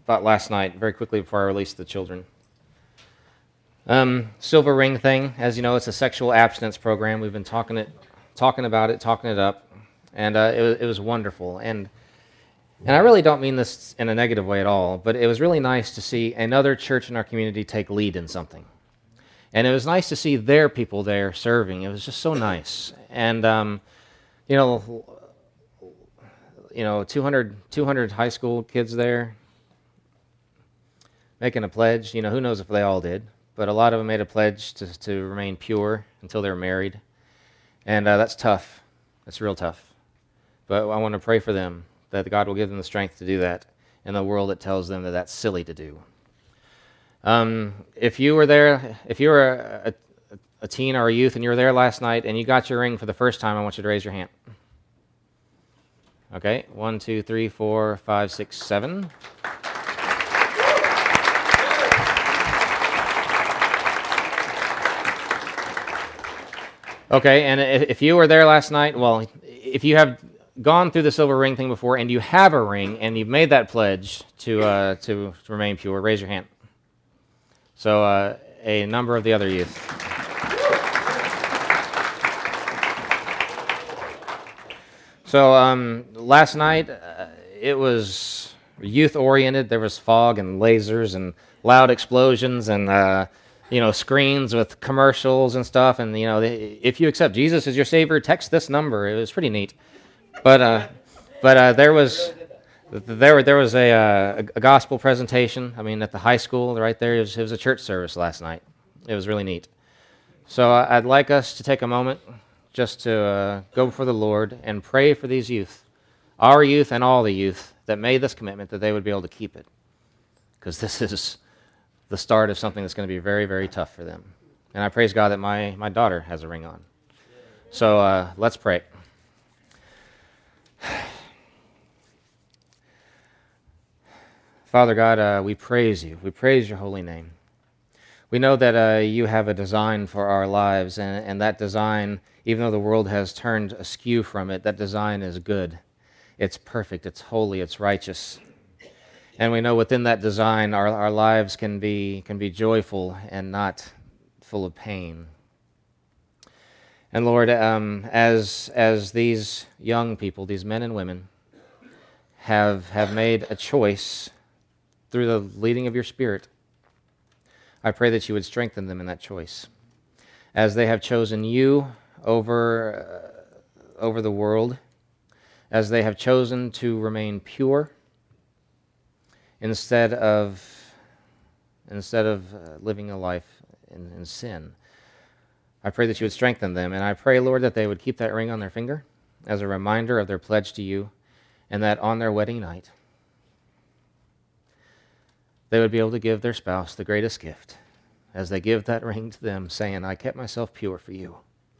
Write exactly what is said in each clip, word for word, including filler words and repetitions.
thought last night, very quickly before I released the children. Um, silver ring thing, as you know, it's a sexual abstinence program. We've been talking it, talking about it, talking it up, and uh, it, was, it was wonderful. And and I really don't mean this in a negative way at all, but it was really nice to see another church in our community take lead in something. And it was nice to see their people there serving. It was just so nice. And um, you know, you know, two hundred, two hundred high school kids there making a pledge. You know, who knows if they all did, but a lot of them made a pledge to to remain pure until they were married, and uh, that's tough. That's real tough. But I want to pray for them that God will give them the strength to do that in a world that tells them that that's silly to do. Um, if you were there, if you were a, a, a teen or a youth and you were there last night and you got your ring for the first time, I want you to raise your hand. Okay, one, two, three, four, five, six, seven. Okay, and if you were there last night, well, if you have gone through the silver ring thing before and you have a ring and you've made that pledge to uh, to, to remain pure, raise your hand. So uh, a number of the other youth. So um, last night, uh, it was youth-oriented. There was fog and lasers and loud explosions and, uh, you know, screens with commercials and stuff. And, you know, if you accept Jesus as your Savior, text this number. It was pretty neat. But uh, but uh, there was there there was a, uh, a gospel presentation. I mean, at the high school right there, it was, it was a church service last night. It was really neat. So uh, I'd like us to take a moment just to uh, go before the Lord and pray for these youth, our youth and all the youth that made this commitment, that they would be able to keep it. Because this is the start of something that's going to be very, very tough for them. And I praise God that my, my daughter has a ring on. So uh, let's pray. Father God, uh, we praise you. We praise your holy name. We know that uh, you have a design for our lives, and, and that design, even though the world has turned askew from it, that design is good. It's perfect, it's holy, it's righteous. And we know within that design, our, our lives can be can be joyful and not full of pain. And Lord, um, as as these young people, these men and women, have have made a choice through the leading of your Spirit, I pray that you would strengthen them in that choice. As they have chosen you over, uh, over the world, as they have chosen to remain pure instead of, instead of uh, living a life in, in sin, I pray that you would strengthen them. And I pray, Lord, that they would keep that ring on their finger as a reminder of their pledge to you, and that on their wedding night, they would be able to give their spouse the greatest gift as they give that ring to them, saying, I kept myself pure for you.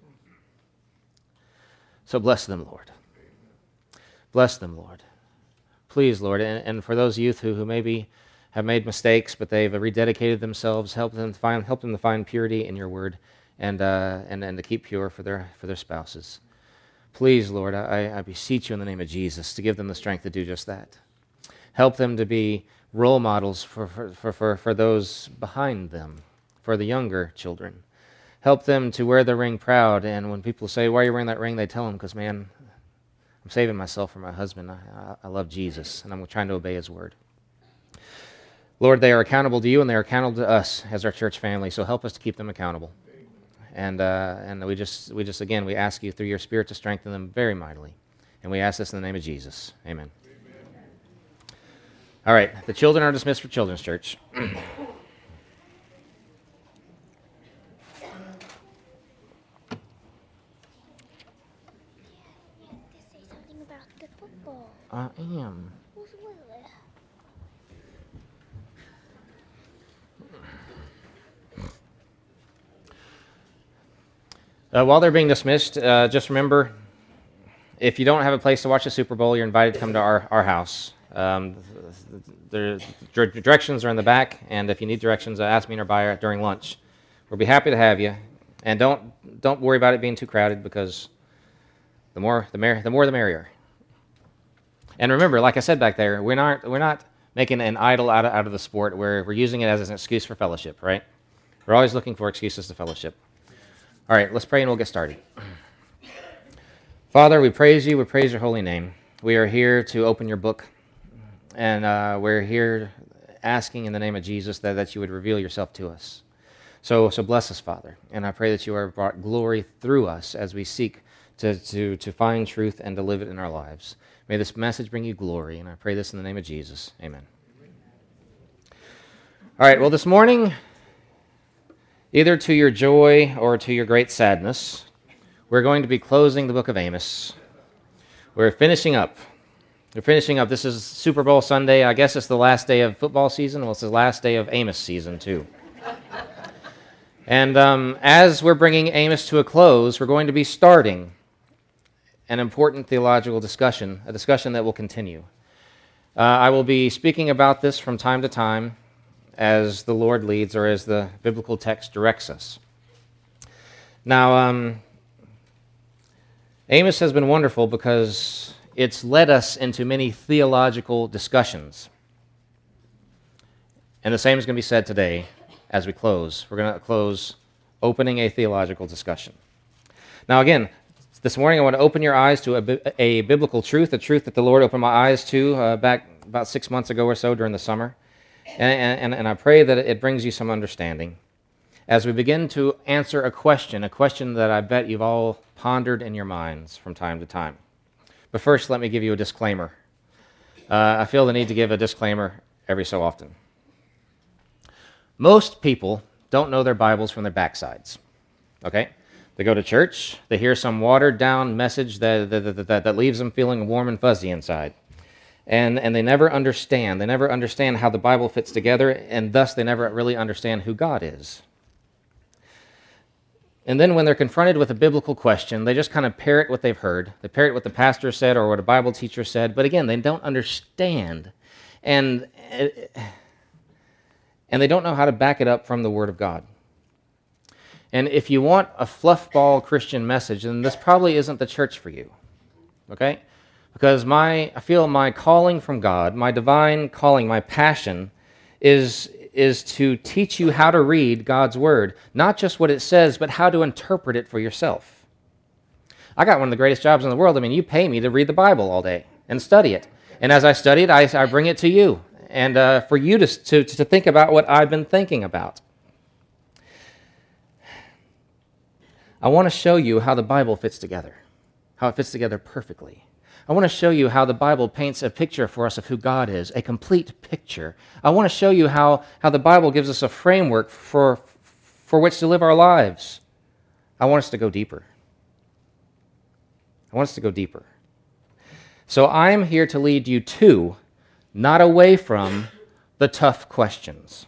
So bless them, Lord. Bless them, Lord. Please, Lord, and, and for those youth who, who maybe have made mistakes, but they've rededicated themselves, help them to find, help them to find purity in your word, and uh, and, and to keep pure for their for their spouses. Please, Lord, I, I beseech you in the name of Jesus to give them the strength to do just that. Help them to be role models for, for, for, for those behind them, for the younger children. Help them to wear the ring proud, and when people say, why are you wearing that ring, they tell them, because, man, I'm saving myself for my husband. I, I love Jesus, and I'm trying to obey his word. Lord, they are accountable to you, and they are accountable to us as our church family, so help us to keep them accountable. And uh, and we just, we just again, we ask you through your Spirit to strengthen them very mightily. And we ask this in the name of Jesus. Amen. All right, the children are dismissed for Children's Church. I am. Uh, while they're being dismissed, uh, just remember, if you don't have a place to watch the Super Bowl, you're invited to come to our, our house. Um, the, the directions are in the back, and if you need directions, uh, ask me or buyer during lunch. We'll be happy to have you, and don't don't worry about it being too crowded, because the more the mer- the more the merrier. And remember, like I said back there, we're not we're not making an idol out of, out of the sport where we're using it as an excuse for fellowship, right? We're always looking for excuses to fellowship. All right, let's pray and we'll get started. Father, we praise you. We praise your holy name. We are here to open your book, and uh, we're here asking in the name of Jesus that, that you would reveal yourself to us. So, so bless us, Father, and I pray that you are brought glory through us as we seek to, to, to find truth and to live it in our lives. May this message bring you glory, and I pray this in the name of Jesus. Amen. All right, well, this morning, either to your joy or to your great sadness, we're going to be closing the book of Amos. We're finishing up. We're finishing up. This is Super Bowl Sunday. I guess it's the last day of football season. Well, it's the last day of Amos season, too. And um, as we're bringing Amos to a close, we're going to be starting an important theological discussion, a discussion that will continue. Uh, I will be speaking about this from time to time as the Lord leads or as the biblical text directs us. Now, um, Amos has been wonderful because it's led us into many theological discussions. And the same is going to be said today as we close. We're going to close opening a theological discussion. Now, again, this morning I want to open your eyes to a, a biblical truth, a truth that the Lord opened my eyes to uh, back about six months ago or so during the summer. And, and, and I pray that it brings you some understanding as we begin to answer a question, a question that I bet you've all pondered in your minds from time to time. But first, let me give you a disclaimer. Uh, I feel the need to give a disclaimer every so often. Most people don't know their Bibles from their backsides, okay? They go to church, they hear some watered-down message that, that, that, that leaves them feeling warm and fuzzy inside. And, and they never understand. They never understand how the Bible fits together, and thus they never really understand who God is. And then when they're confronted with a biblical question, they just kind of parrot what they've heard. They parrot what the pastor said or what a Bible teacher said, but again, they don't understand. And, and they don't know how to back it up from the Word of God. And if you want a fluffball Christian message, then this probably isn't the church for you, okay? Because my, I feel my calling from God, my divine calling, my passion is, is to teach you how to read God's Word. Not just what it says, but how to interpret it for yourself. I got one of the greatest jobs in the world. I mean, you pay me to read the Bible all day and study it. And as I study it, I, I bring it to you. And uh, for you to, to, to think about what I've been thinking about. I want to show you how the Bible fits together, how it fits together perfectly. I want to show you how the Bible paints a picture for us of who God is, a complete picture. I want to show you how, how the Bible gives us a framework for, for which to live our lives. I want us to go deeper. I want us to go deeper. So I'm here to lead you to, not away from, the tough questions.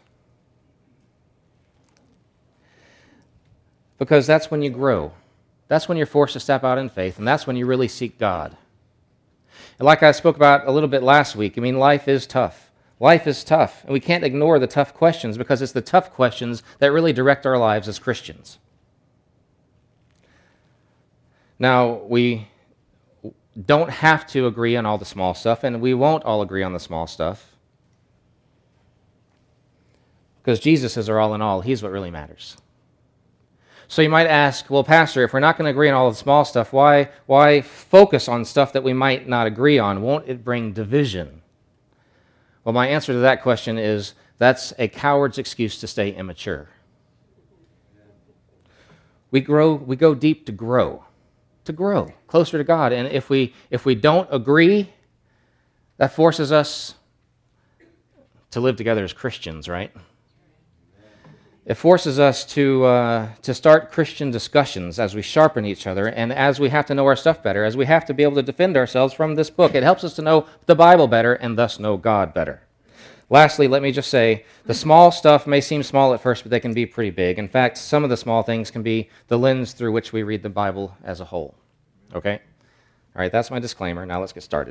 Because that's when you grow. That's when you're forced to step out in faith, and that's when you really seek God. And like I spoke about a little bit last week, I mean, life is tough. Life is tough, and we can't ignore the tough questions because it's the tough questions that really direct our lives as Christians. Now, we don't have to agree on all the small stuff, and we won't all agree on the small stuff because Jesus is our all in all. He's what really matters. So you might ask, well, Pastor, if we're not going to agree on all the small stuff, why, why focus on stuff that we might not agree on? Won't it bring division? Well, my answer to that question is that's a coward's excuse to stay immature. We grow, we go deep to grow, to grow closer to God. And if we if we don't agree, that forces us to live together as Christians, right? It forces us to uh, to start Christian discussions as we sharpen each other and as we have to know our stuff better, as we have to be able to defend ourselves from this book. It helps us to know the Bible better and thus know God better. Lastly, let me just say, the small stuff may seem small at first, but they can be pretty big. In fact, some of the small things can be the lens through which we read the Bible as a whole. Okay? All right, that's my disclaimer. Now let's get started.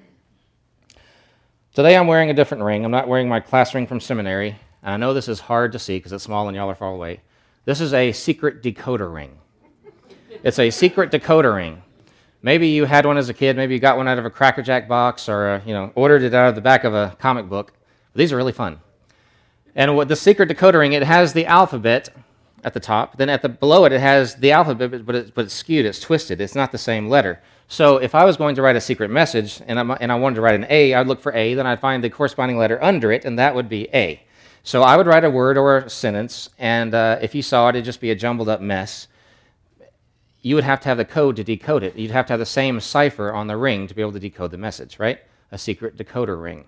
Today I'm wearing a different ring. I'm not wearing my class ring from seminary. And I know this is hard to see because it's small and y'all are far away. This is a secret decoder ring. It's a secret decoder ring. Maybe you had one as a kid. Maybe you got one out of a Cracker Jack box or, uh, you know, ordered it out of the back of a comic book. These are really fun. And what the secret decoder ring, it has the alphabet at the top. Then at the below it, it has the alphabet, but, it, but it's skewed, it's twisted. It's not the same letter. So if I was going to write a secret message and, I'm, and I wanted to write an A, I'd look for A, then I'd find the corresponding letter under it, and that would be A. So I would write a word or a sentence, and uh, if you saw it, it'd just be a jumbled up mess. You would have to have the code to decode it. You'd have to have the same cipher on the ring to be able to decode the message, right? A secret decoder ring.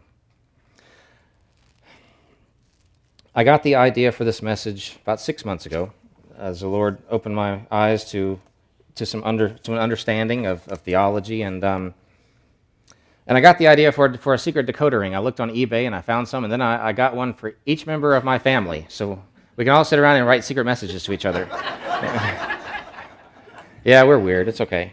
I got the idea for this message about six months ago, as the Lord opened my eyes to to some under to an understanding of, of theology, and um, and I got the idea for for a secret decoder ring. I looked on eBay and I found some, and then I, I got one for each member of my family, so we can all sit around and write secret messages to each other. Yeah, we're weird. It's okay.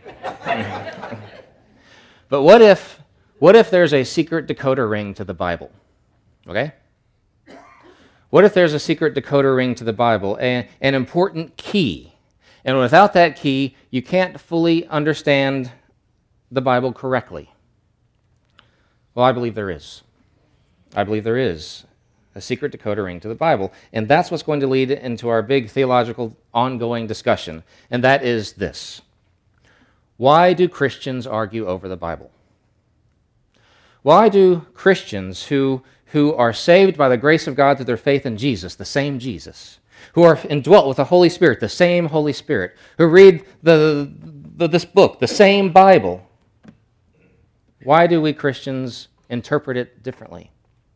But what if what if there's a secret decoder ring to the Bible? Okay. What if there's a secret decoder ring to the Bible, an, an important key, and without that key, you can't fully understand the Bible correctly? Well, I believe there is. I believe there is a secret decoder ring to the Bible, and that's what's going to lead into our big theological ongoing discussion, and that is this. Why do Christians argue over the Bible? Why do Christians who who are saved by the grace of God through their faith in Jesus, the same Jesus, who are indwelt with the Holy Spirit, the same Holy Spirit, who read the, the, this book, the same Bible, why do we Christians interpret it differently?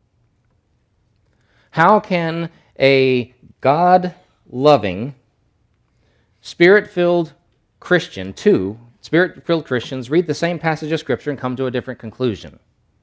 How can a God-loving, Spirit-filled Christian, two Spirit-filled Christians, read the same passage of Scripture and come to a different conclusion?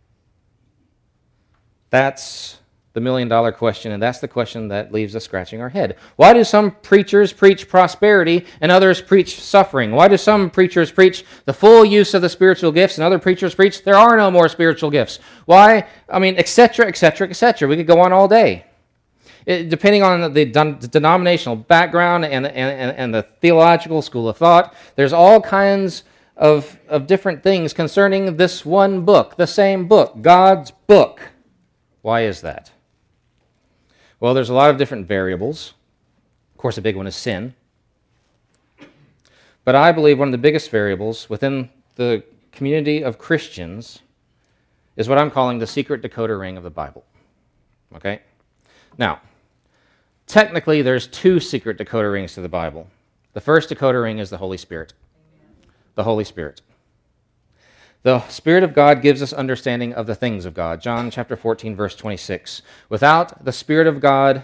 That's the million-dollar question, and that's the question that leaves us scratching our head. Why do some preachers preach prosperity and others preach suffering? Why do some preachers preach the full use of the spiritual gifts and other preachers preach there are no more spiritual gifts? Why? I mean, et cetera, et cetera, et cetera. We could go on all day. It, depending on the, the denominational background and, and, and the theological school of thought, there's all kinds of, of different things concerning this one book, the same book, God's book. Why is that? Well, there's a lot of different variables. Of course, a big one is sin. But I believe one of the biggest variables within the community of Christians is what I'm calling the secret decoder ring of the Bible. Okay? Now, technically, there's two secret decoder rings to the Bible. The first decoder ring is the Holy Spirit. The Holy Spirit. The Spirit of God gives us understanding of the things of God. John chapter fourteen, verse twenty-six. Without the Spirit of God,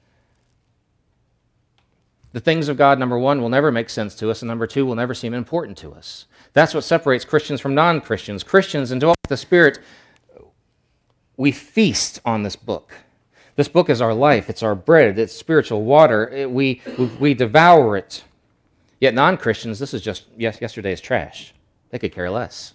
the things of God, number one, will never make sense to us, and number two, will never seem important to us. That's what separates Christians from non-Christians. Christians indwelt with the Spirit, we feast on this book. This book is our life. It's our bread. It's spiritual water. It, we, we, we devour it. Yet non-Christians, this is just yes, yesterday's trash. They could care less.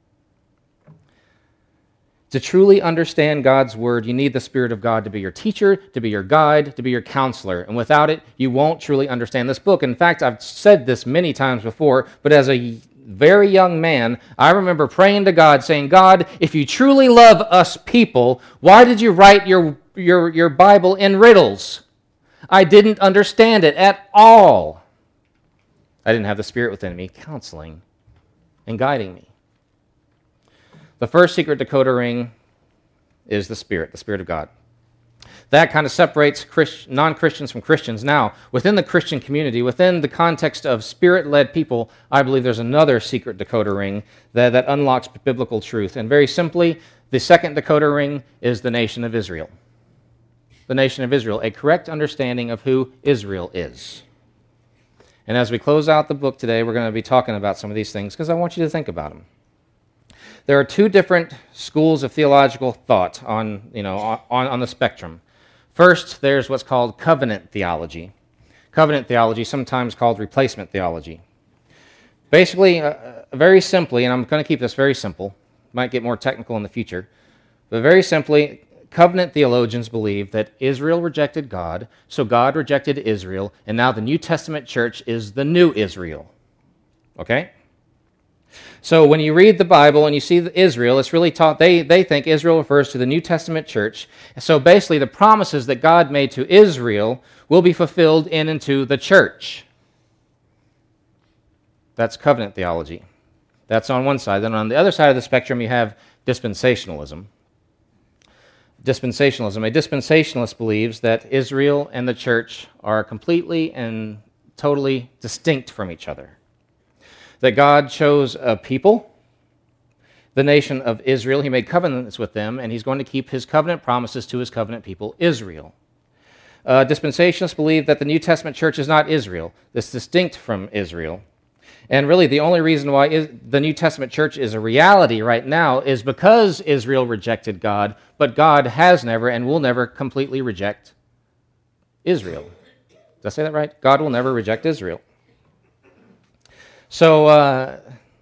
To truly understand God's Word, you need the Spirit of God to be your teacher, to be your guide, to be your counselor. And without it, you won't truly understand this book. In fact, I've said this many times before, but as a very young man, I remember praying to God, saying, God, if you truly love us people, why did you write your, your, your Bible in riddles? I didn't understand it at all. I didn't have the Spirit within me counseling and guiding me. The first secret decoder ring is the Spirit, the Spirit of God. That kind of separates Christ, non-Christians from Christians. Now, within the Christian community, within the context of Spirit-led people, I believe there's another secret decoder ring that, that unlocks biblical truth. And very simply, the second decoder ring is the nation of Israel. The nation of Israel, a correct understanding of who Israel is. And as we close out the book today, we're going to be talking about some of these things because I want you to think about them. There are two different schools of theological thought on, you know, on, on the spectrum. First, there's what's called covenant theology. Covenant theology, sometimes called replacement theology. Basically, uh, very simply, and I'm going to keep this very simple, might get more technical in the future, but very simply, covenant theologians believe that Israel rejected God, so God rejected Israel, and now the New Testament church is the new Israel. Okay? So when you read the Bible and you see Israel, it's really taught, they, they think Israel refers to the New Testament church. So basically the promises that God made to Israel will be fulfilled in and to the church. That's covenant theology. That's on one side. Then on the other side of the spectrum you have dispensationalism. Dispensationalism. A dispensationalist believes that Israel and the church are completely and totally distinct from each other. That God chose a people, the nation of Israel. He made covenants with them, and he's going to keep his covenant promises to his covenant people, Israel. Uh, dispensationalists believe that the New Testament church is not Israel. It's distinct from Israel. And really, the only reason why is, the New Testament church is a reality right now is because Israel rejected God, but God has never and will never completely reject Israel. Did I say that right? God will never reject Israel. So, uh,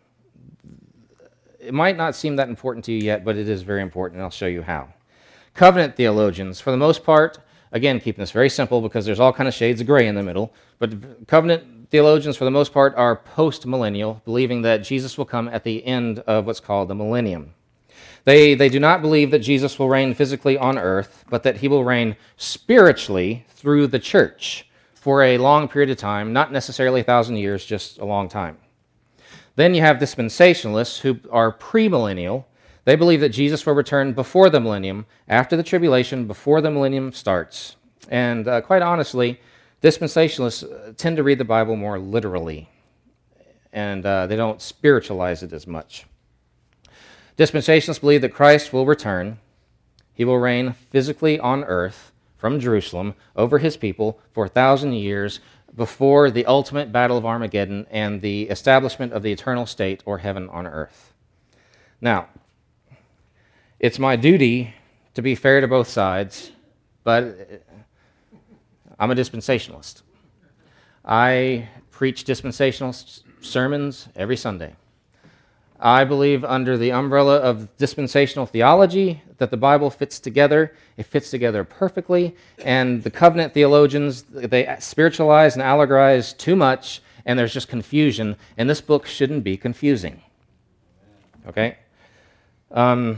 it might not seem that important to you yet, but it is very important, and I'll show you how. Covenant theologians, for the most part, again, keeping this very simple because there's all kind of shades of gray in the middle, but covenant theologians, for the most part, are post-millennial, believing that Jesus will come at the end of what's called the millennium. They, they do not believe that Jesus will reign physically on earth, but that he will reign spiritually through the church for a long period of time, not necessarily a thousand years, just a long time. Then you have dispensationalists who are premillennial. They believe that Jesus will return before the millennium, after the tribulation, before the millennium starts. And uh, quite honestly, dispensationalists tend to read the Bible more literally, and uh, they don't spiritualize it as much. Dispensationalists believe that Christ will return. He will reign physically on earth from Jerusalem over his people for a thousand years before the ultimate battle of Armageddon and the establishment of the eternal state or heaven on earth. Now, it's my duty to be fair to both sides, but I'm a dispensationalist. I preach dispensational sermons every Sunday. I believe under the umbrella of dispensational theology that the Bible fits together. It fits together perfectly, and the covenant theologians, they spiritualize and allegorize too much, and there's just confusion, and this book shouldn't be confusing. Okay? Um,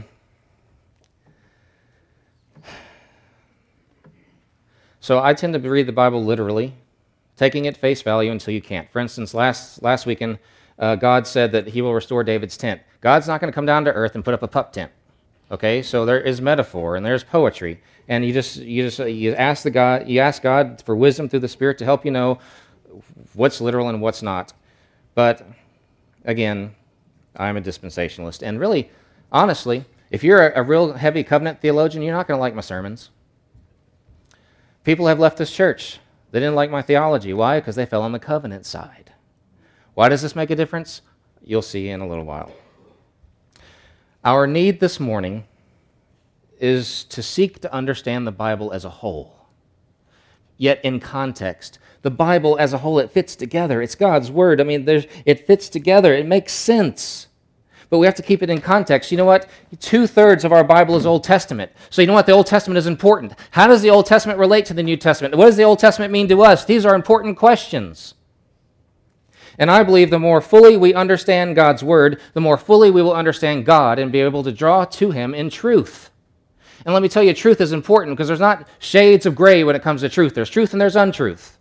so I tend to read the Bible literally, taking it face value until you can't. For instance, last last weekend, Uh, God said that he will restore David's tent. God's not going to come down to earth and put up a pup tent. Okay, so there is metaphor and there's poetry, and you just you just you ask the God you ask God for wisdom through the Spirit to help you know what's literal and what's not. But again, I'm a dispensationalist, and really, honestly, if you're a, a real heavy covenant theologian, you're not going to like my sermons. People have left this church. They didn't like my theology. Why? Because they fell on the covenant side. Why does this make a difference? You'll see in a little while. Our need this morning is to seek to understand the Bible as a whole, yet in context. The Bible as a whole, it fits together. It's God's Word. I mean, there's, it fits together. It makes sense. But we have to keep it in context. You know what? Two-thirds of our Bible is Old Testament. So you know what? The Old Testament is important. How does the Old Testament relate to the New Testament? What does the Old Testament mean to us? These are important questions. And I believe the more fully we understand God's Word, the more fully we will understand God and be able to draw to Him in truth. And let me tell you, truth is important because there's not shades of gray when it comes to truth. There's truth and there's untruth.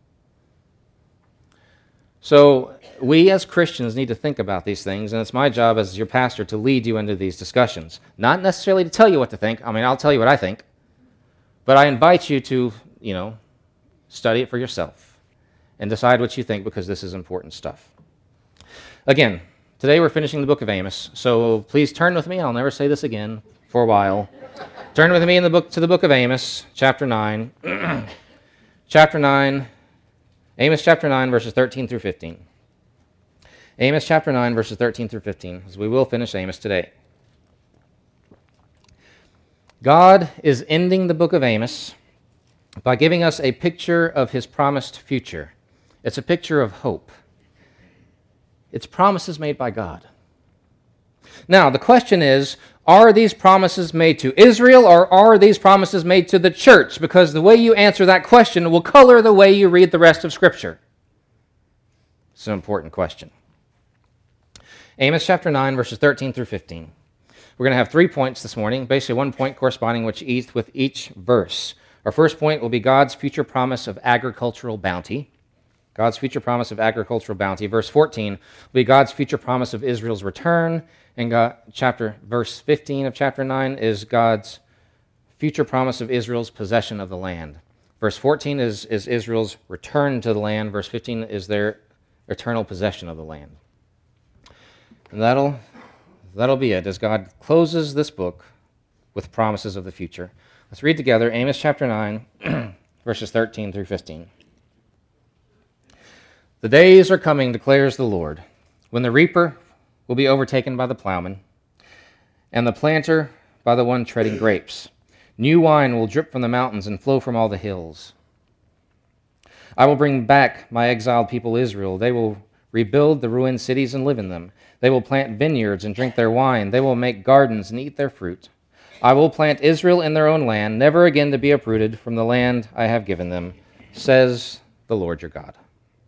So we as Christians need to think about these things, and it's my job as your pastor to lead you into these discussions. Not necessarily to tell you what to think. I mean, I'll tell you what I think. But I invite you to, you know, study it for yourself and decide what you think, because this is important stuff. Again, today we're finishing the book of Amos, so please turn with me. I'll never say this again for a while. Turn with me in the book to the book of Amos, chapter nine. chapter nine, Amos chapter nine, verses thirteen through fifteen. Amos chapter nine, verses thirteen through fifteen, as we will finish Amos today. God is ending the book of Amos by giving us a picture of his promised future. It's a picture of hope. It's promises made by God. Now, the question is, are these promises made to Israel, or are these promises made to the church? Because the way you answer that question will color the way you read the rest of Scripture. It's an important question. Amos chapter nine, verses thirteen through fifteen. We're going to have three points this morning, basically one point corresponding which each, with each verse. Our first point will be God's future promise of agricultural bounty. God's future promise of agricultural bounty. Verse fourteen will be God's future promise of Israel's return. And God, chapter, verse fifteen of chapter nine is God's future promise of Israel's possession of the land. Verse fourteen is, is Israel's return to the land. Verse fifteen is their eternal possession of the land. And that'll, that'll be it as God closes this book with promises of the future. Let's read together Amos chapter nine, verses thirteen through fifteen. The days are coming, declares the Lord, when the reaper will be overtaken by the plowman, and the planter by the one treading grapes. New wine will drip from the mountains and flow from all the hills. I will bring back my exiled people Israel. They will rebuild the ruined cities and live in them. They will plant vineyards and drink their wine. They will make gardens and eat their fruit. I will plant Israel in their own land, never again to be uprooted from the land I have given them, says the Lord your God.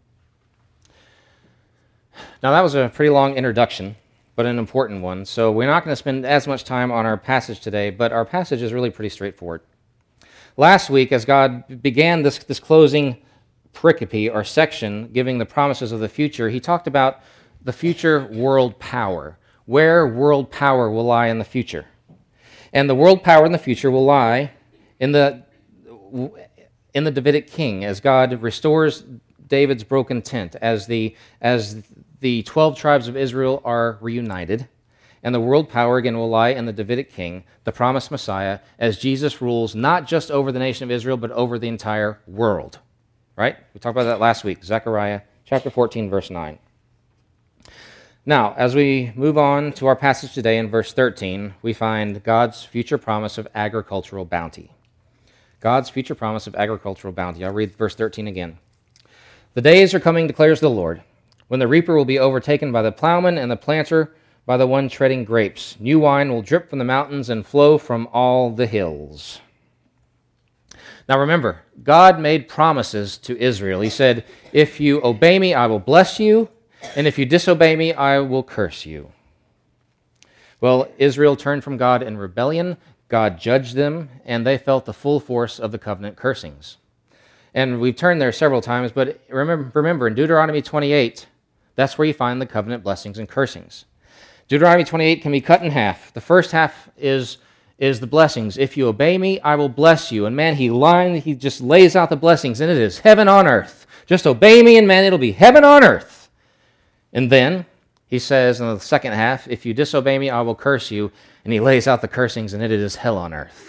Now that was a pretty long introduction, but an important one. So we're not going to spend as much time on our passage today, but our passage is really pretty straightforward. Last week, as God began this, this closing pericope or section, giving the promises of the future, he talked about the future world power, where world power will lie in the future. And the world power in the future will lie in the, in the Davidic king, as God restores David's broken tent, as the, as the twelve tribes of Israel are reunited, and the world power again will lie in the Davidic king, the promised Messiah, as Jesus rules not just over the nation of Israel, but over the entire world. Right? We talked about that last week, Zechariah chapter fourteen, verse nine. Now, as we move on to our passage today in verse thirteen, we find God's future promise of agricultural bounty. God's future promise of agricultural bounty. I'll read verse thirteen again. The days are coming, declares the Lord, when the reaper will be overtaken by the plowman and the planter by the one treading grapes. New wine will drip from the mountains and flow from all the hills. Now remember, God made promises to Israel. He said, if you obey me, I will bless you, and if you disobey me, I will curse you. Well, Israel turned from God in rebellion. God judged them, and they felt the full force of the covenant cursings. And we've turned there several times, but remember, remember in Deuteronomy twenty-eight, that's where you find the covenant blessings and cursings. Deuteronomy twenty-eight can be cut in half. The first half is, is the blessings. If you obey me, I will bless you. And man, he line, he just lays out the blessings, and it is heaven on earth. Just obey me, and man, it'll be heaven on earth. And then he says in the second half, if you disobey me, I will curse you. And he lays out the cursings, and it is hell on earth.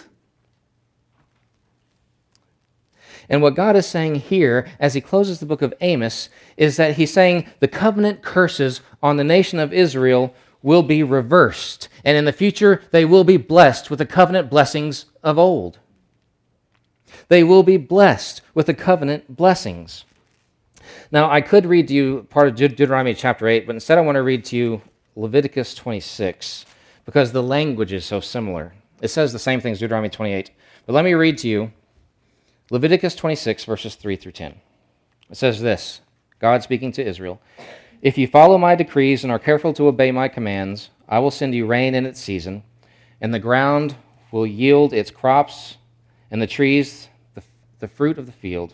And what God is saying here, as he closes the book of Amos, is that he's saying the covenant curses on the nation of Israel will be reversed. And in the future, they will be blessed with the covenant blessings of old. They will be blessed with the covenant blessings. Now, I could read to you part of Deut- Deuteronomy chapter eight, but instead I want to read to you Leviticus twenty-six, because the language is so similar. It says the same thing as Deuteronomy twenty-eight. But let me read to you Leviticus twenty-six, verses three through ten. It says this, God speaking to Israel, if you follow my decrees and are careful to obey my commands, I will send you rain in its season, and the ground will yield its crops, and the trees the, the fruit of the field.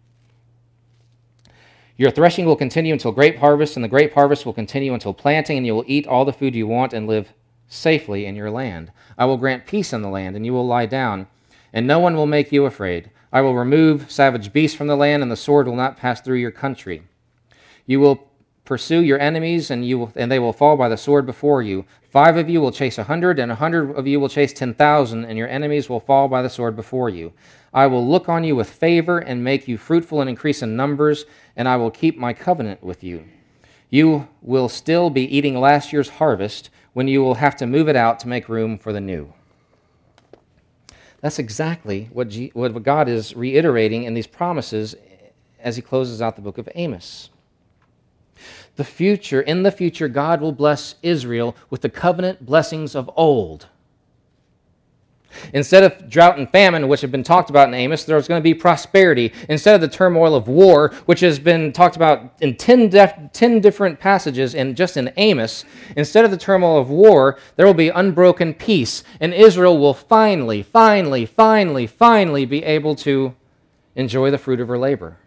Your threshing will continue until grape harvest, and the grape harvest will continue until planting, and you will eat all the food you want and live safely in your land. I will grant peace in the land, and you will lie down, and no one will make you afraid. I will remove savage beasts from the land, and the sword will not pass through your country. You will pursue your enemies, and you will, and they will fall by the sword before you. Five of you will chase a hundred, and a hundred of you will chase ten thousand, and your enemies will fall by the sword before you. I will look on you with favor and make you fruitful and increase in numbers, and I will keep my covenant with you. You will still be eating last year's harvest when you will have to move it out to make room for the new. That's exactly what, G- what God is reiterating in these promises as he closes out the book of Amos. The future, in the future, God will bless Israel with the covenant blessings of old. Instead of drought and famine, which have been talked about in Amos, there's going to be prosperity. Instead of the turmoil of war, which has been talked about in ten, def- ten different passages in just in Amos, instead of the turmoil of war, there will be unbroken peace, and Israel will finally, finally, finally, finally be able to enjoy the fruit of her labor.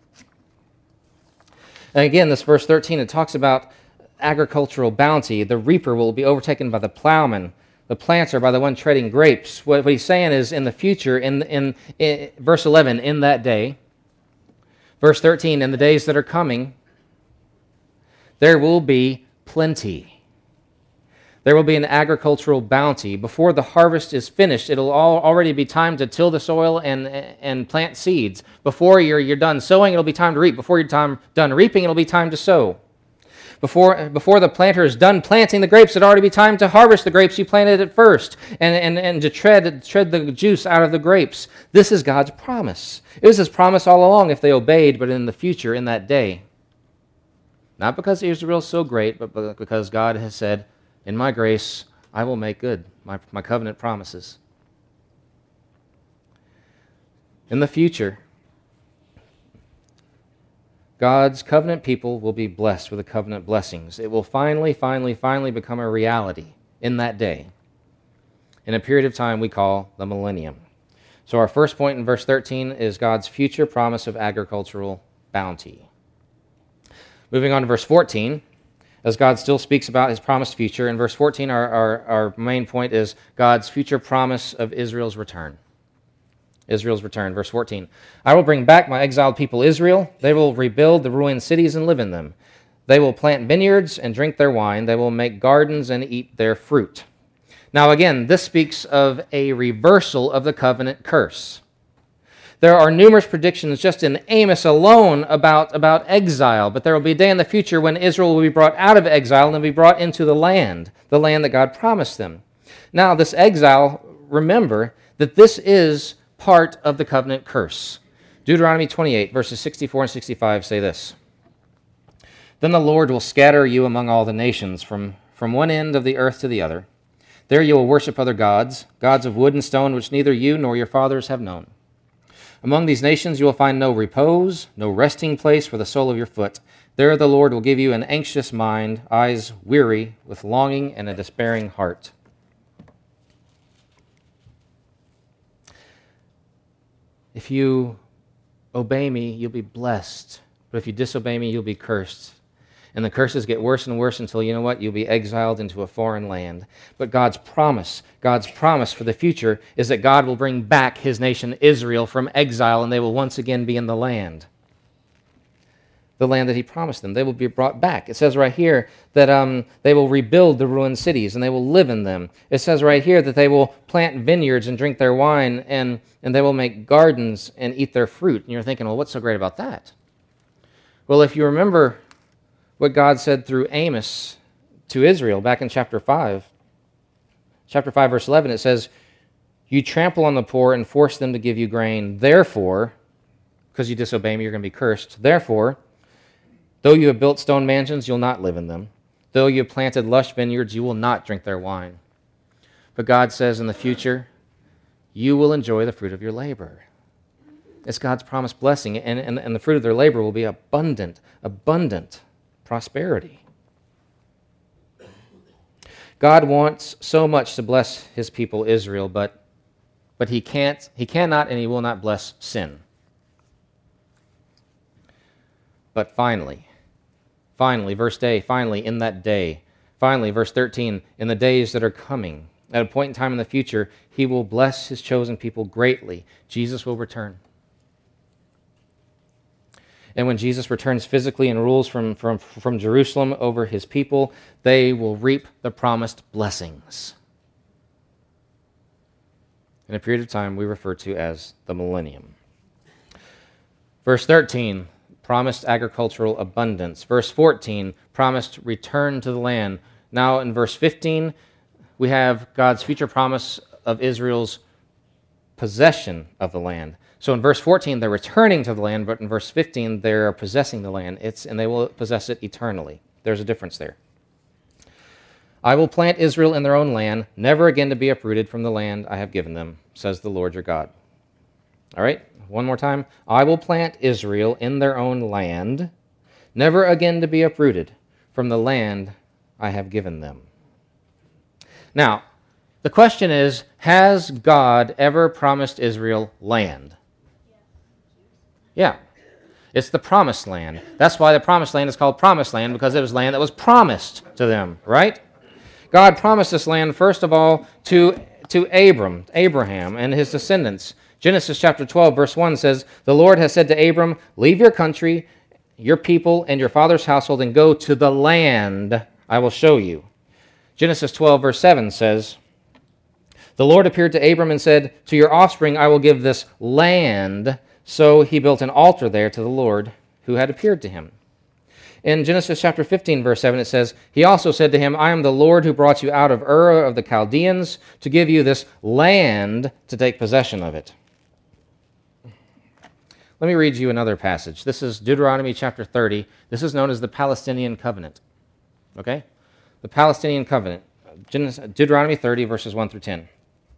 And again, this verse thirteen, it talks about agricultural bounty. The reaper will be overtaken by the plowman. The planter by the one treading grapes. What, what he's saying is in the future, in, in, in verse eleven, in that day. Verse thirteen, in the days that are coming, there will be plenty. There will be an agricultural bounty. Before the harvest is finished, it'll all already be time to till the soil and, and plant seeds. Before you're, you're done sowing, it'll be time to reap. Before you're time, done reaping, it'll be time to sow. Before, before the planter is done planting the grapes, it'll already be time to harvest the grapes you planted at first and, and, and to tread, tread the juice out of the grapes. This is God's promise. It was His promise all along if they obeyed, but in the future, in that day. Not because Israel is so great, but because God has said, in my grace, I will make good my, my covenant promises. In the future, God's covenant people will be blessed with the covenant blessings. It will finally, finally, finally become a reality in that day, in a period of time we call the millennium. So our first point in verse thirteen is God's future promise of agricultural bounty. Moving on to verse fourteen, as God still speaks about His promised future, in verse fourteen our, our, our main point is God's future promise of Israel's return. Israel's return. Verse fourteen, I will bring back my exiled people Israel. They will rebuild the ruined cities and live in them. They will plant vineyards and drink their wine. They will make gardens and eat their fruit. Now again, this speaks of a reversal of the covenant curse. There are numerous predictions just in Amos alone about, about exile, but there will be a day in the future when Israel will be brought out of exile and be brought into the land, the land that God promised them. Now this exile, remember that this is part of the covenant curse. Deuteronomy twenty-eight, verses sixty-four and sixty-five say this. Then the Lord will scatter you among all the nations, from, from one end of the earth to the other. There you will worship other gods, gods of wood and stone, which neither you nor your fathers have known. Among these nations you will find no repose, no resting place for the sole of your foot. There the Lord will give you an anxious mind, eyes weary with longing, and a despairing heart. If you obey me, you'll be blessed. But if you disobey me, you'll be cursed. And the curses get worse and worse until, you know what, you'll be exiled into a foreign land. But God's promise, God's promise for the future is that God will bring back His nation Israel from exile, and they will once again be in the land. The land that He promised them. They will be brought back. It says right here that um, they will rebuild the ruined cities and they will live in them. It says right here that they will plant vineyards and drink their wine, and, and they will make gardens and eat their fruit. And you're thinking, well, what's so great about that? Well, if you remember what God said through Amos to Israel back in chapter five, chapter five, verse eleven, it says, you trample on the poor and force them to give you grain. Therefore, because you disobey me, you're going to be cursed. Therefore, though you have built stone mansions, you'll not live in them. Though you have planted lush vineyards, you will not drink their wine. But God says in the future, you will enjoy the fruit of your labor. It's God's promised blessing, and, and, and the fruit of their labor will be abundant, abundant prosperity. God wants so much to bless His people Israel, but, but He can't, He cannot and He will not bless sin. But finally, finally, verse day, finally, in that day, finally, verse thirteen, in the days that are coming, at a point in time in the future, He will bless His chosen people greatly. Jesus will return. And when Jesus returns physically and rules from, from, from Jerusalem over His people, they will reap the promised blessings. In a period of time we refer to as the millennium. Verse thirteen, promised agricultural abundance. Verse fourteen, promised return to the land. Now in verse fifteen, we have God's future promise of Israel's possession of the land. So in verse fourteen, they're returning to the land, but in verse fifteen, they're possessing the land. It's, and they will possess it eternally. There's a difference there. I will plant Israel in their own land, never again to be uprooted from the land I have given them, says the Lord your God. All right, one more time. I will plant Israel in their own land, never again to be uprooted from the land I have given them. Now, the question is, has God ever promised Israel land? Yeah. It's the promised land. That's why the promised land is called promised land, because it was land that was promised to them, right? God promised this land, first of all, to, to Abram, Abraham and his descendants. Genesis chapter twelve, verse one says, the Lord has said to Abram, leave your country, your people, and your father's household, and go to the land I will show you. Genesis twelve, verse seven says, the Lord appeared to Abram and said, to your offspring I will give this land. So he built an altar there to the Lord who had appeared to him. In Genesis chapter fifteen, verse seven, it says, he also said to him, I am the Lord who brought you out of Ur of the Chaldeans to give you this land to take possession of it. Let me read you another passage. This is Deuteronomy chapter thirty. This is known as the Palestinian covenant. Okay? The Palestinian covenant. Deuteronomy thirty, verses one through ten.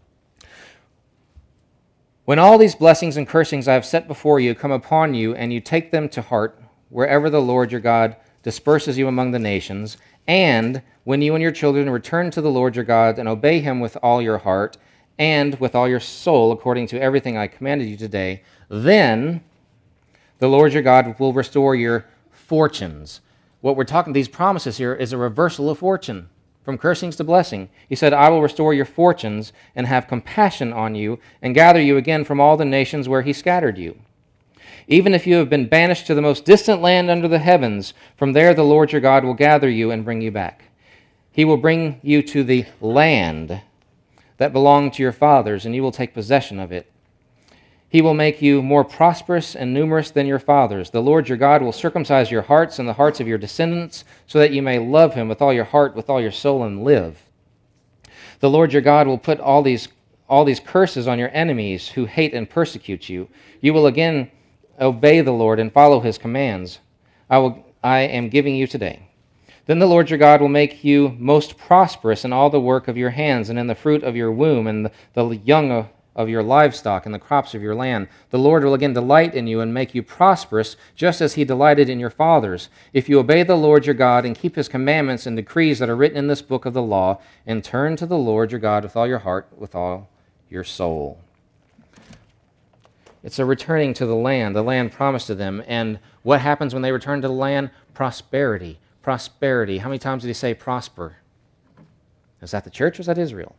When all these blessings and cursings I have set before you come upon you, and you take them to heart, wherever the Lord your God disperses you among the nations, and when you and your children return to the Lord your God and obey him with all your heart and with all your soul, according to everything I commanded you today, then the Lord your God will restore your fortunes. What we're talking, these promises here, is a reversal of fortune. From cursings to blessing. He said, I will restore your fortunes and have compassion on you and gather you again from all the nations where he scattered you. Even if you have been banished to the most distant land under the heavens, from there the Lord your God will gather you and bring you back. He will bring you to the land that belonged to your fathers, and you will take possession of it. He will make you more prosperous and numerous than your fathers. The Lord your God will circumcise your hearts and the hearts of your descendants, so that you may love him with all your heart, with all your soul, and live. The Lord your God will put all these, all these curses on your enemies who hate and persecute you. You will again obey the Lord and follow his commands I, will, I am giving you today. Then the Lord your God will make you most prosperous in all the work of your hands, and in the fruit of your womb, and the, the young of of your livestock and the crops of your land. The Lord will again delight in you and make you prosperous, just as he delighted in your fathers, if you obey the Lord your God and keep his commandments and decrees that are written in this book of the law, and turn to the Lord your God with all your heart, with all your soul. It's a returning to the land, the land promised to them. And what happens when they return to the land? Prosperity. Prosperity. How many times did he say prosper? Is that the church or is that Israel?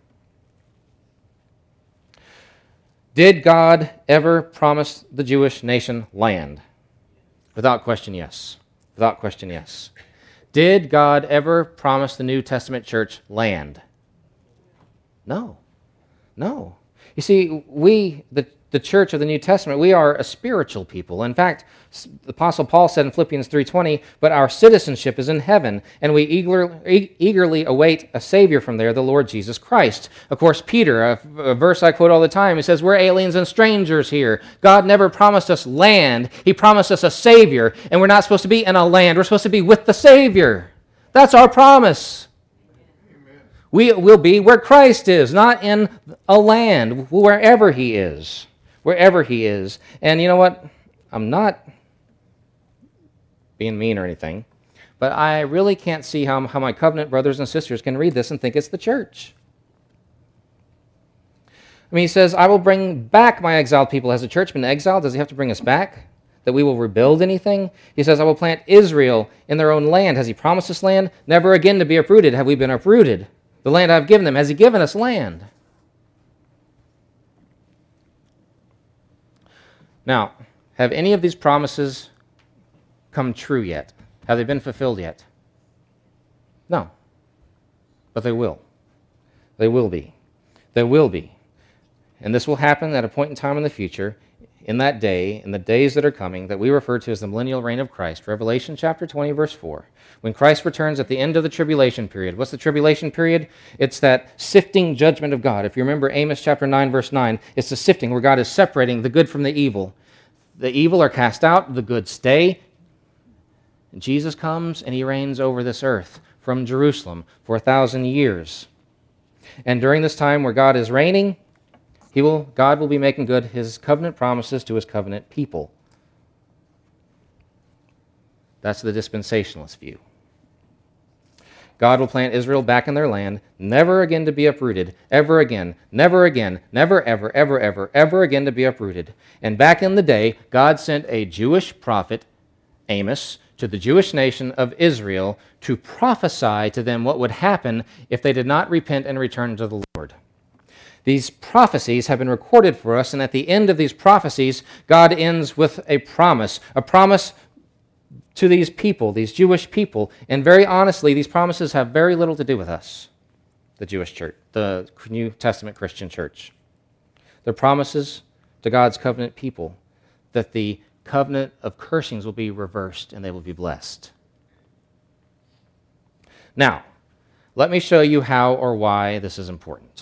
Did God ever promise the Jewish nation land? Without question, yes. Without question, yes. Did God ever promise the New Testament church land? No. No. You see, we, the, the church of the New Testament, we are a spiritual people. In fact, the Apostle Paul said in Philippians three twenty, but our citizenship is in heaven, and we eager, e- eagerly await a Savior from there, the Lord Jesus Christ. Of course, Peter, a, a verse I quote all the time, he says, we're aliens and strangers here. God never promised us land. He promised us a Savior, and we're not supposed to be in a land. We're supposed to be with the Savior. That's our promise. Amen. We will be where Christ is, not in a land, wherever he is. Wherever he is. And you know what? I'm not being mean or anything, but I really can't see how, how my covenant brothers and sisters can read this and think it's the church. I mean, he says, I will bring back my exiled people. Has the church been exiled? Does he have to bring us back? That we will rebuild anything? He says, I will plant Israel in their own land. Has he promised us land? Never again to be uprooted. Have we been uprooted? The land I've given them. Has he given us land? Now, have any of these promises come true yet? Have they been fulfilled yet? No. But they will. They will be. They will be. And this will happen at a point in time in the future, in that day, in the days that are coming, that we refer to as the millennial reign of Christ. Revelation chapter twenty, verse four. When Christ returns at the end of the tribulation period. What's the tribulation period? It's that sifting judgment of God. If you remember Amos chapter nine, verse nine, it's the sifting where God is separating the good from the evil. The evil are cast out, the good stay. And Jesus comes and he reigns over this earth from Jerusalem for a thousand years. And during this time where God is reigning, he will, God will be making good his covenant promises to his covenant people. That's the dispensationalist view. God will plant Israel back in their land, never again to be uprooted, ever again, never again, never, ever, ever, ever, ever again to be uprooted. And back in the day, God sent a Jewish prophet, Amos, to the Jewish nation of Israel to prophesy to them what would happen if they did not repent and return to the Lord. These prophecies have been recorded for us, and at the end of these prophecies, God ends with a promise, a promise to these people, these Jewish people. And very honestly, these promises have very little to do with us, the Jewish church, the New Testament Christian church. They're promises to God's covenant people that the covenant of cursings will be reversed and they will be blessed. Now, let me show you how or why this is important.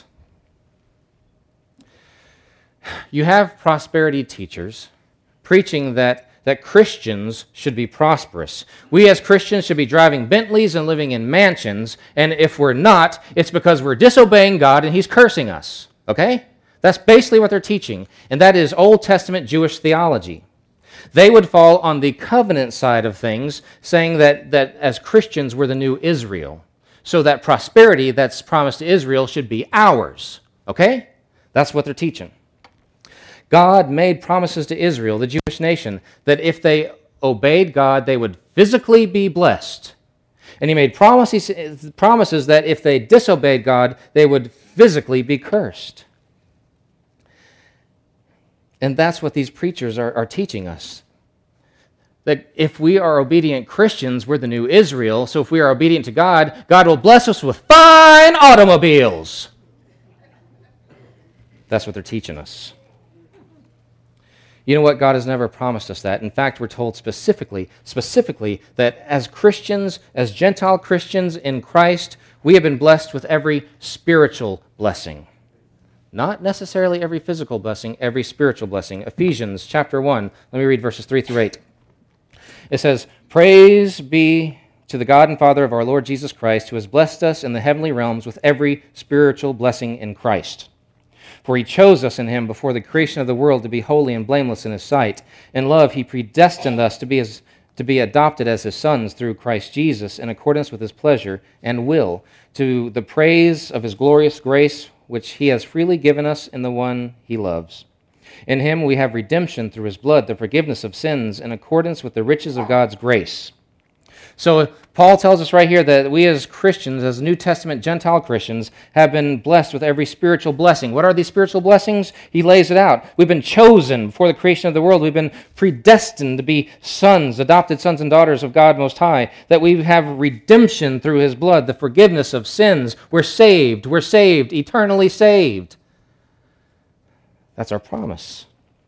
You have prosperity teachers preaching that that Christians should be prosperous. We as Christians should be driving Bentleys and living in mansions, and if we're not, it's because we're disobeying God and he's cursing us. Okay? That's basically what they're teaching, and that is Old Testament Jewish theology. They would fall on the covenant side of things, saying that, that as Christians we're the new Israel, so that prosperity that's promised to Israel should be ours. Okay? That's what they're teaching. God made promises to Israel, the Jewish nation, that if they obeyed God, they would physically be blessed. And he made promises, promises that if they disobeyed God, they would physically be cursed. And that's what these preachers are, are teaching us. That if we are obedient Christians, we're the new Israel. So if we are obedient to God, God will bless us with fine automobiles. That's what they're teaching us. You know what? God has never promised us that. In fact, we're told specifically, specifically that as Christians, as Gentile Christians in Christ, we have been blessed with every spiritual blessing. Not necessarily every physical blessing, every spiritual blessing. Ephesians chapter one, let me read verses three through eight. It says, "Praise be to the God and Father of our Lord Jesus Christ, who has blessed us in the heavenly realms with every spiritual blessing in Christ. For he chose us in him before the creation of the world to be holy and blameless in his sight. In love he predestined us to be his, to be adopted as his sons through Christ Jesus in accordance with his pleasure and will, to the praise of his glorious grace, which he has freely given us in the one he loves. In him we have redemption through his blood, the forgiveness of sins in accordance with the riches of God's grace." So Paul tells us right here that we as Christians, as New Testament Gentile Christians, have been blessed with every spiritual blessing. What are these spiritual blessings? He lays it out. We've been chosen before the creation of the world. We've been predestined to be sons, adopted sons and daughters of God Most High. That we have redemption through his blood, the forgiveness of sins. We're saved. We're saved, eternally saved. That's our promise.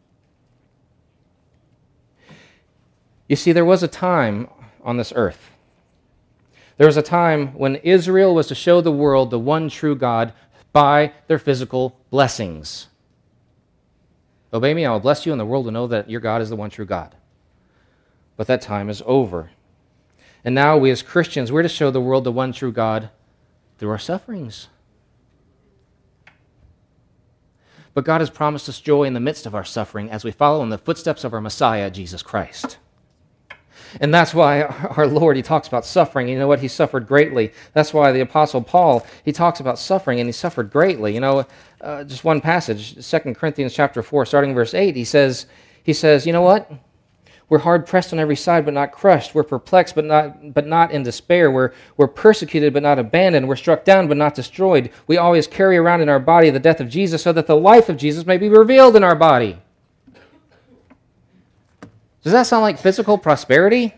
You see, there was a time on this earth. There was a time when Israel was to show the world the one true God by their physical blessings. Obey me, I will bless you, and the world will know that your God is the one true God. But that time is over. And now we as Christians, we're to show the world the one true God through our sufferings. But God has promised us joy in the midst of our suffering as we follow in the footsteps of our Messiah, Jesus Christ. And that's why our Lord, he talks about suffering. You know what? He suffered greatly. That's why the Apostle Paul, he talks about suffering, and he suffered greatly. You know, uh, just one passage, Second Corinthians chapter four, starting verse eight, he says, he says, you know what? We're hard-pressed on every side, but not crushed. We're perplexed, but not, but not in despair. We're, we're persecuted, but not abandoned. We're struck down, but not destroyed. We always carry around in our body the death of Jesus, so that the life of Jesus may be revealed in our body. Does that sound like physical prosperity?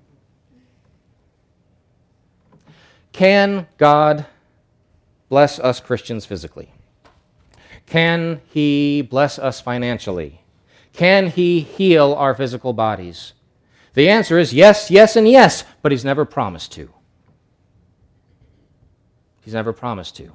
Can God bless us Christians physically? Can he bless us financially? Can he heal our physical bodies? The answer is yes, yes, and yes, but he's never promised to. He's never promised to.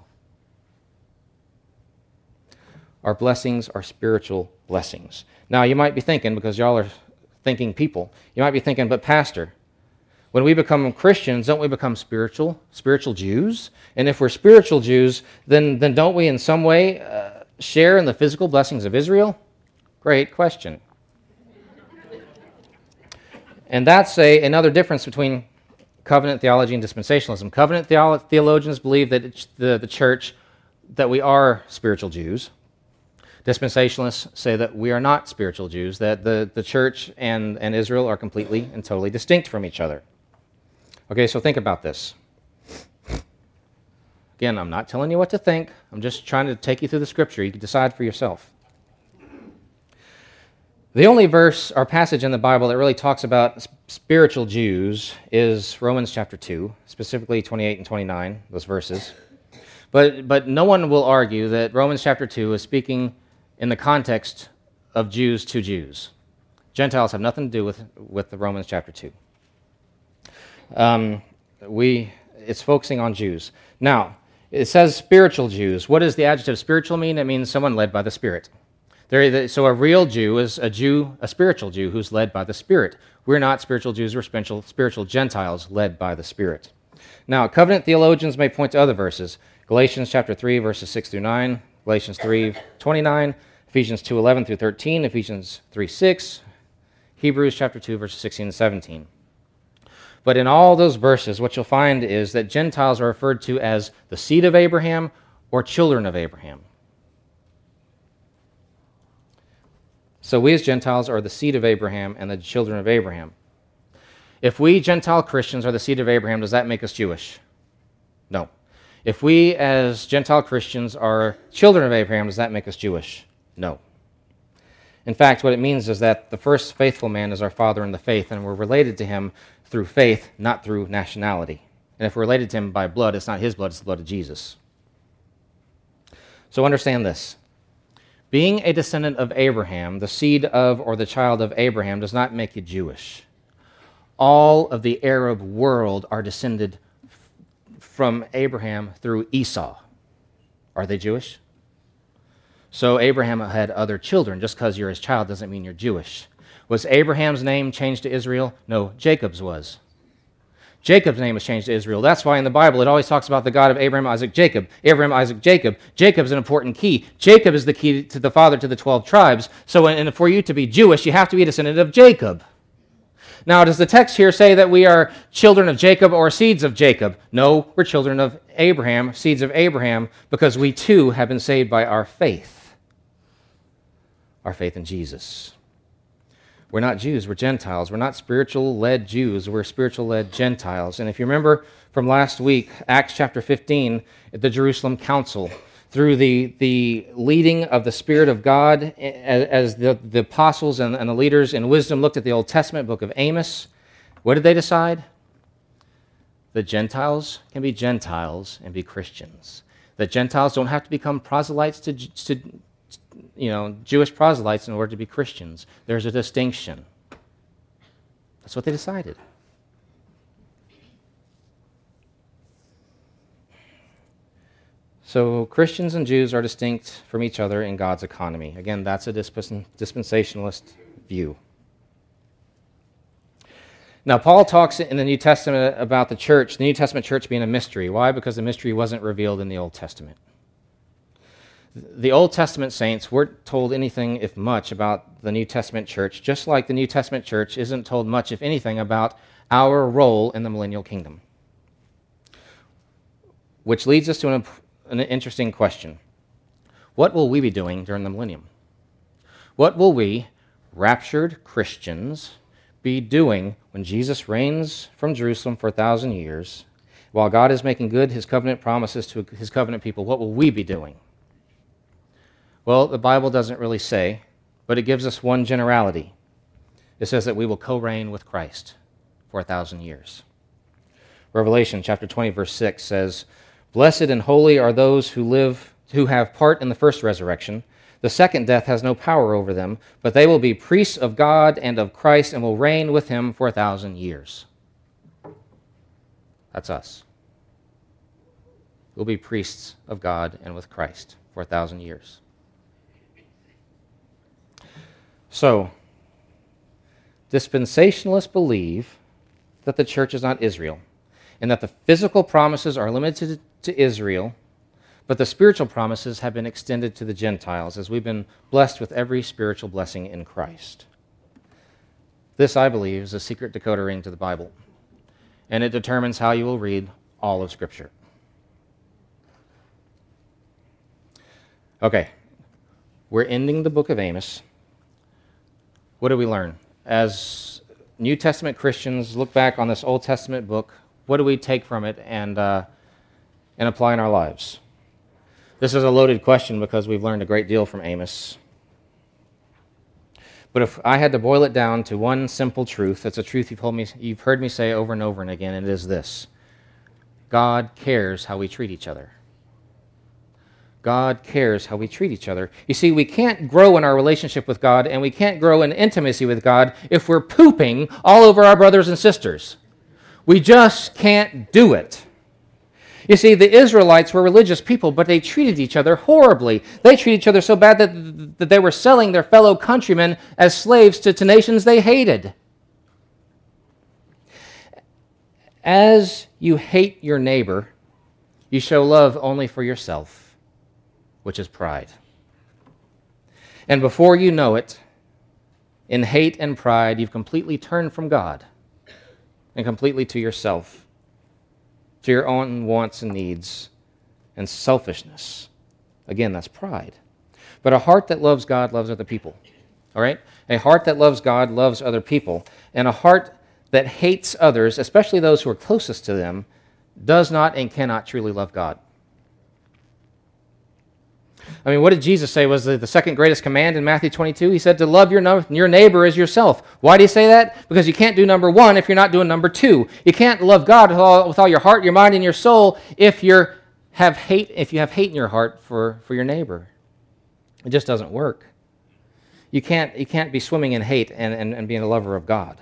Our blessings are spiritual blessings. Now, you might be thinking, because y'all are thinking people, you might be thinking, but Pastor, When we become Christians, don't we become spiritual, spiritual Jews? And if we're spiritual Jews, then, then don't we in some way uh, share in the physical blessings of Israel? Great question. And that's a, another difference between covenant theology and dispensationalism. Covenant theolo- theologians believe that it's the, the church, that we are spiritual Jews. Dispensationalists say that we are not spiritual Jews, that the, the church and, and Israel are completely and totally distinct from each other. Okay, so think about this. Again, I'm not telling you what to think. I'm just trying to take you through the scripture. You can decide for yourself. The only verse or passage in the Bible that really talks about spiritual Jews is Romans chapter two, specifically twenty-eight and twenty-nine, those verses. But, but no one will argue that Romans chapter two is speaking in the context of Jews to Jews. Gentiles have nothing to do with, with the Romans chapter two. Um, we, it's focusing on Jews. Now, it says spiritual Jews. What does the adjective spiritual mean? It means someone led by the Spirit. There, so a real Jew is a Jew, a spiritual Jew who's led by the Spirit. We're not spiritual Jews, we're spiritual, spiritual Gentiles led by the Spirit. Now, covenant theologians may point to other verses. Galatians chapter three, verses six through nine, Galatians three, twenty-nine, Ephesians two, eleven through thirteen, Ephesians three, six, Hebrews chapter two, verses sixteen and seventeen. But in all those verses, what you'll find is that Gentiles are referred to as the seed of Abraham or children of Abraham. So we as Gentiles are the seed of Abraham and the children of Abraham. If we Gentile Christians are the seed of Abraham, does that make us Jewish? No. If we as Gentile Christians are children of Abraham, does that make us Jewish? No. In fact, what it means is that the first faithful man is our father in the faith, and we're related to him through faith, not through nationality. And if we're related to him by blood, it's not his blood, it's the blood of Jesus. So understand this. Being a descendant of Abraham, the seed of or the child of Abraham, does not make you Jewish. All of the Arab world are descended from Abraham through Esau. Are they Jewish? So Abraham had other children. Just because you're his child doesn't mean you're Jewish. Was Abraham's name changed to Israel? No, Jacob's was. Jacob's name was changed to Israel. That's why in the Bible it always talks about the God of Abraham, Isaac, Jacob. Abraham, Isaac, Jacob. Jacob's an important key. Jacob is the key to the father to the twelve tribes. So and for you to be Jewish, you have to be a descendant of Jacob. Now, does the text here say that we are children of Jacob or seeds of Jacob? No, we're children of Abraham, seeds of Abraham, because we too have been saved by our faith. Our faith in Jesus. We're not Jews, we're Gentiles. We're not spiritual-led Jews, we're spiritual-led Gentiles. And if you remember from last week, Acts chapter fifteen, at the Jerusalem Council, through the, the leading of the Spirit of God, as, as the, the apostles and, and the leaders in wisdom looked at the Old Testament book of Amos, what did they decide? That Gentiles can be Gentiles and be Christians. That Gentiles don't have to become proselytes to, to you know, Jewish proselytes in order to be Christians. There's a distinction. That's what they decided. So Christians and Jews are distinct from each other in God's economy. Again, that's a dispens- dispensationalist view. Now, Paul talks in the New Testament about the church, the New Testament church being a mystery. Why? Because the mystery wasn't revealed in the Old Testament. The Old Testament saints weren't told anything, if much, about the New Testament church, just like the New Testament church isn't told much, if anything, about our role in the millennial kingdom. Which leads us to an, an interesting question. What will we be doing during the millennium? What will we, raptured Christians, be doing when Jesus reigns from Jerusalem for a thousand years, while God is making good his covenant promises to his covenant people? What will we be doing? Well, the Bible doesn't really say, but it gives us one generality. It says that we will co-reign with Christ for a thousand years. Revelation chapter twenty, verse six says, "Blessed and holy are those who live, who have part in the first resurrection. The second death has no power over them, but they will be priests of God and of Christ and will reign with him for a thousand years." That's us. We'll be priests of God and with Christ for a thousand years. So, dispensationalists believe that the church is not Israel, and that the physical promises are limited to Israel, but the spiritual promises have been extended to the Gentiles, as we've been blessed with every spiritual blessing in Christ. This, I believe, is a secret decoder ring to the Bible, and it determines how you will read all of Scripture. Okay, we're ending the book of Amos. What do we learn? As New Testament Christians look back on this Old Testament book, what do we take from it and, uh, and apply in our lives? This is a loaded question because we've learned a great deal from Amos. But if I had to boil it down to one simple truth, it's a truth you've, told me, you've heard me say over and over and again, and it is this: God cares how we treat each other. God cares how we treat each other. You see, we can't grow in our relationship with God, and we can't grow in intimacy with God if we're pooping all over our brothers and sisters. We just can't do it. You see, the Israelites were religious people, but they treated each other horribly. They treated each other so bad that, that they were selling their fellow countrymen as slaves to, to nations they hated. As you hate your neighbor, you show love only for yourself, which is pride. And before you know it, in hate and pride, you've completely turned from God and completely to yourself, to your own wants and needs and selfishness. Again, that's pride. But a heart that loves God loves other people. All right? A heart that loves God loves other people. And a heart that hates others, especially those who are closest to them, does not and cannot truly love God. I mean, what did Jesus say was the, the second greatest command in Matthew twenty-two? He said to love your, no, your neighbor as yourself. Why do you say that? Because you can't do number one if you're not doing number two. You can't love God with all, with all your heart, your mind, and your soul if you have hate if you have hate in your heart for, for your neighbor. It just doesn't work. You can't, you can't be swimming in hate and, and, and being a lover of God.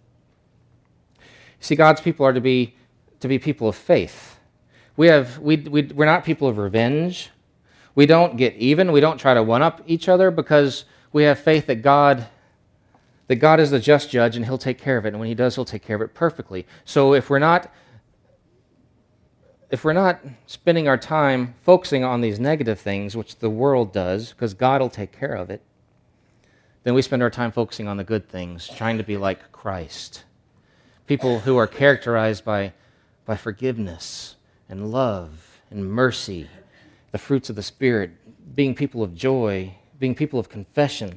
See, God's people are to be to be people of faith. We have we, we we're not people of revenge. We don't get even. We don't try to one-up each other because we have faith that God, that God is the just judge and He'll take care of it. And when He does, He'll take care of it perfectly. So if we're not, if we're not spending our time focusing on these negative things, which the world does, because God will take care of it, then we spend our time focusing on the good things, trying to be like Christ. People who are characterized by, by forgiveness and love and mercy, the fruits of the Spirit, being people of joy, being people of confession.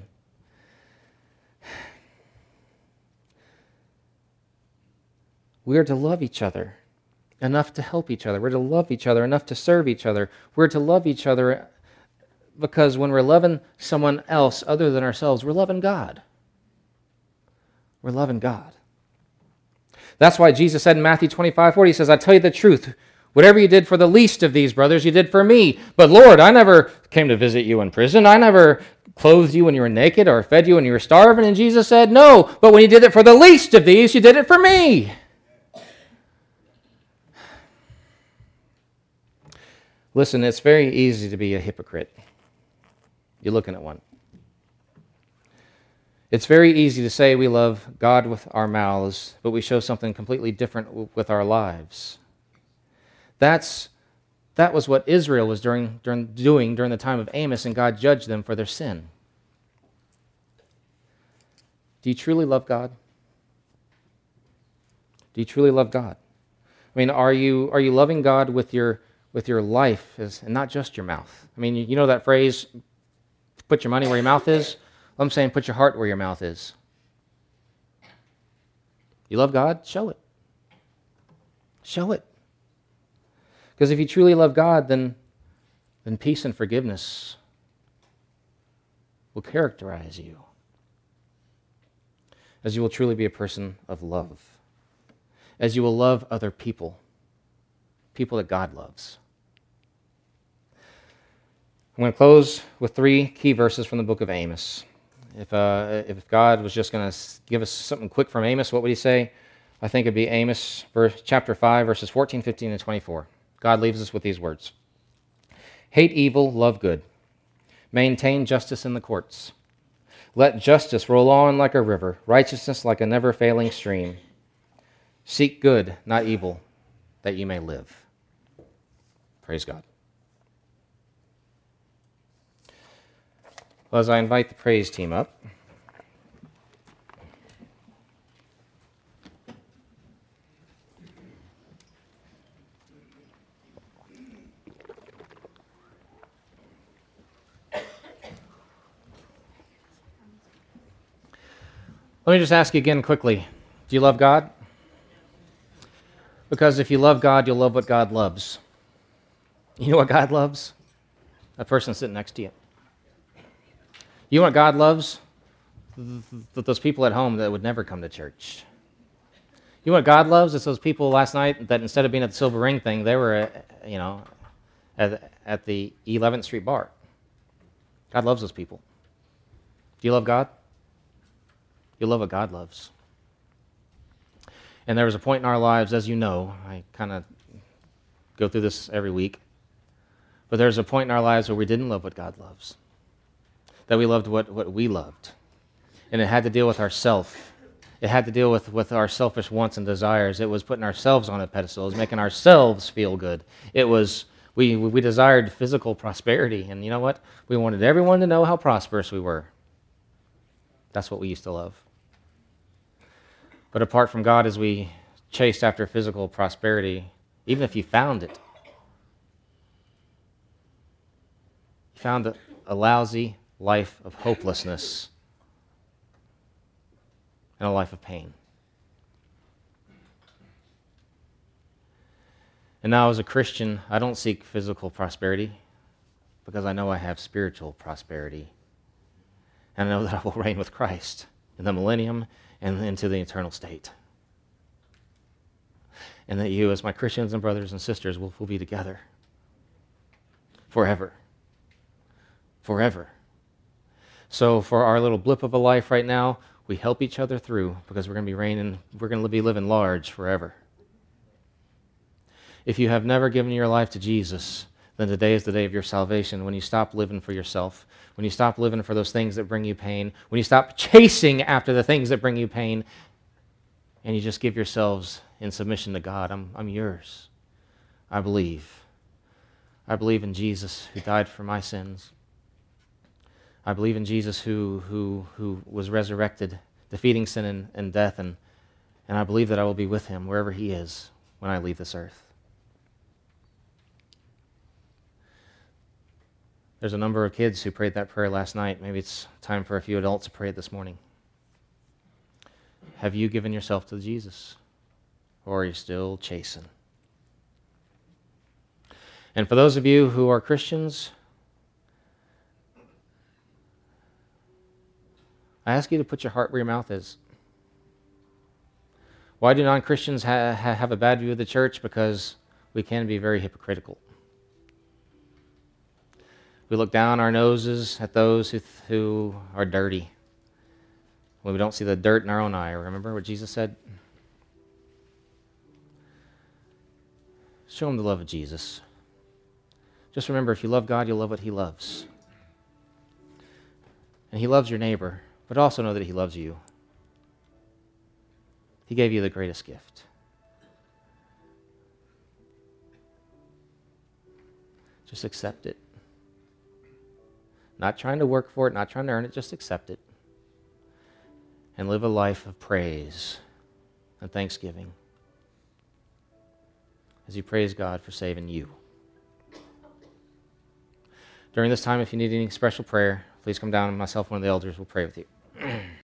We are to love each other enough to help each other. We're to love each other enough to serve each other. We're to love each other because when we're loving someone else other than ourselves, we're loving God. We're loving God. That's why Jesus said in Matthew twenty-five forty, He says, I tell you the truth, whatever you did for the least of these brothers, you did for me. But Lord, I never came to visit you in prison. I never clothed you when you were naked or fed you when you were starving. And Jesus said, no, but when you did it for the least of these, you did it for me. Listen, it's very easy to be a hypocrite. You're looking at one. It's very easy to say we love God with our mouths, but we show something completely different with our lives. That's, that was what Israel was during, during, doing during the time of Amos, and God judged them for their sin. Do you truly love God? Do you truly love God? I mean, are you, are you loving God with your, with your life as, and not just your mouth? I mean, you, you know that phrase, put your money where your mouth is? Well, I'm saying put your heart where your mouth is. You love God? Show it. Show it. Because if you truly love God, then, then peace and forgiveness will characterize you, as you will truly be a person of love, as you will love other people, people that God loves. I'm going to close with three key verses from the book of Amos. If, uh, if God was just going to give us something quick from Amos, what would He say? I think it'd be Amos verse, chapter five, verses fourteen, fifteen, and twenty-four. God leaves us with these words. Hate evil, love good. Maintain justice in the courts. Let justice roll on like a river, righteousness like a never-failing stream. Seek good, not evil, that you may live. Praise God. Well, as I invite the praise team up, let me just ask you again quickly, do you love God? Because if you love God, you'll love what God loves. You know what God loves? A person sitting next to you. You know what God loves? Th- those people at home that would never come to church. You know what God loves? It's those people last night that instead of being at the Silver Ring thing, they were, at, you know, at, at the eleventh Street bar. God loves those people. Do you love God? You love what God loves. And there was a point in our lives, as you know, I kind of go through this every week, but there was a point in our lives where we didn't love what God loves, that we loved what, what we loved. And it had to deal with ourself. It had to deal with, with our selfish wants and desires. It was putting ourselves on a pedestal. It was making ourselves feel good. It was, we, we desired physical prosperity. And you know what? We wanted everyone to know how prosperous we were. That's what we used to love. But apart from God, as we chased after physical prosperity, even if you found it, you found a, a lousy life of hopelessness and a life of pain. And now as a Christian, I don't seek physical prosperity because I know I have spiritual prosperity. And I know that I will reign with Christ in the millennium and into the eternal state. And that you, as my Christians and brothers and sisters, will, will be together forever. Forever. So for our little blip of a life right now, we help each other through because we're going to be reigning, we're going to be living large forever. If you have never given your life to Jesus, then today is the day of your salvation, when you stop living for yourself, when you stop living for those things that bring you pain, when you stop chasing after the things that bring you pain, and you just give yourselves in submission to God. I'm, I'm yours. I believe. I believe in Jesus who died for my sins. I believe in Jesus who who who was resurrected, defeating sin and, and death, and, and I believe that I will be with him wherever he is when I leave this earth. There's a number of kids who prayed that prayer last night. Maybe it's time for a few adults to pray it this morning. Have you given yourself to Jesus? Or are you still chasing? And for those of you who are Christians, I ask you to put your heart where your mouth is. Why do non-Christians ha- ha- have a bad view of the church? Because we can be very hypocritical. We look down our noses at those who, who are dirty when we don't see the dirt in our own eye. Remember what Jesus said? Show them the love of Jesus. Just remember, if you love God, you'll love what he loves. And he loves your neighbor, but also know that he loves you. He gave you the greatest gift. Just accept it. Not trying to work for it, not trying to earn it, just accept it. And live a life of praise and thanksgiving as you praise God for saving you. During this time, if you need any special prayer, please come down and myself, one of the elders, will pray with you.